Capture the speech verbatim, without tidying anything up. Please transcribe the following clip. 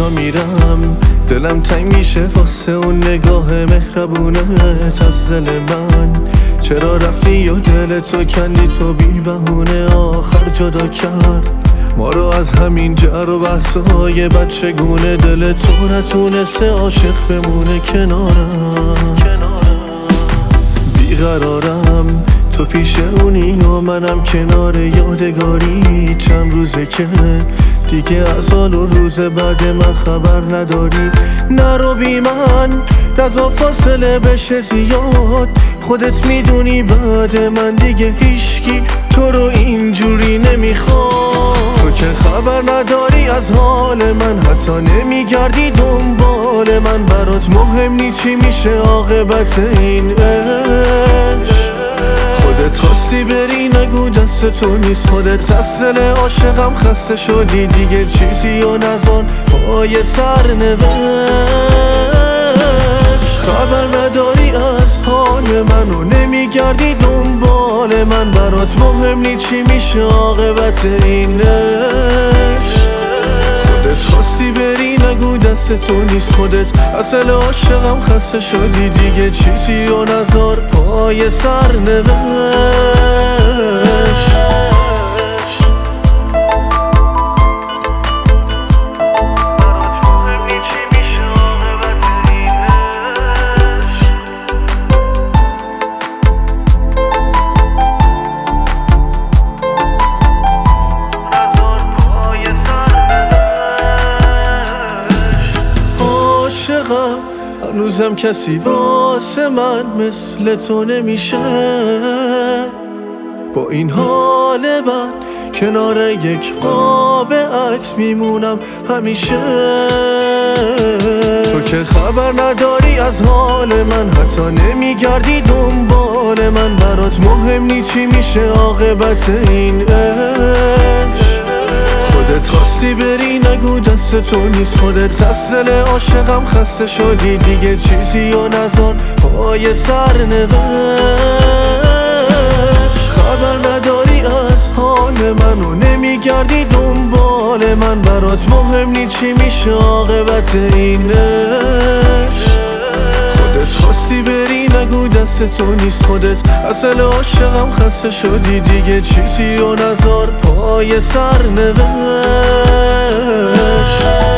کجا میرم دلم تنگ میشه واسه اون نگاه مهربونت از دل من. چرا رفتی و دل تو کندی تو بی بهونه آخر جدا کرد ما رو از همین جر و بحثای بچگونه. دل تو نتونسته عاشق بمونه کنارم، بیقرارم تو پیش اونی و منم کنار یادگاری. چند روزه که دیگه از حال و روز بعد من خبر نداری. نرو بی من نزا فاصله بشه زیاد، خودت میدونی بعد من دیگه هیشکی تو رو اینجوری نمیخواد. تو که خبر نداری از حال من، حتی نمیگردی دنبال من. برات مهم نی چی میشه عاقبت این عشق. خودت خواستی بری نگو دست تو نیست، خودت از دل عاشقم خسته شدی دیگه چیزی و نزار پای سر نوشت. خبر نداری از حال من و نمیگردی دنبال من. برات مهم نی چی میشه عاقبت این عشق. خودت خواستی بری نگو دست تو نیست، خودت از دل عاشقم خسته شدی دیگه چیزی و نزار پای سر نوشت. هنوزم کسی واسه من مثل تو نمیشه، با این حال بد کنار یک قاب عکس میمونم همیشه. تو که خبر نداری از حال من، حتی نمیگردی دنبال من. برات مهم نی چی میشه عاقبت این عشق. خودت خواستی بری نگو دست تو نیست، خودت از دل عاشقم خسته شدی دیگه چیزی و نزار پای سر نوشت. خبر نداری از حال من و نمیگردی دنبال من. برات مهم نی چی میشه عاقبت این عشق. خودت خواستی بری نگو دست تو نیست، خودت از دل عاشقم خسته شدی دیگه چیزی و نزار پای سر نوشت.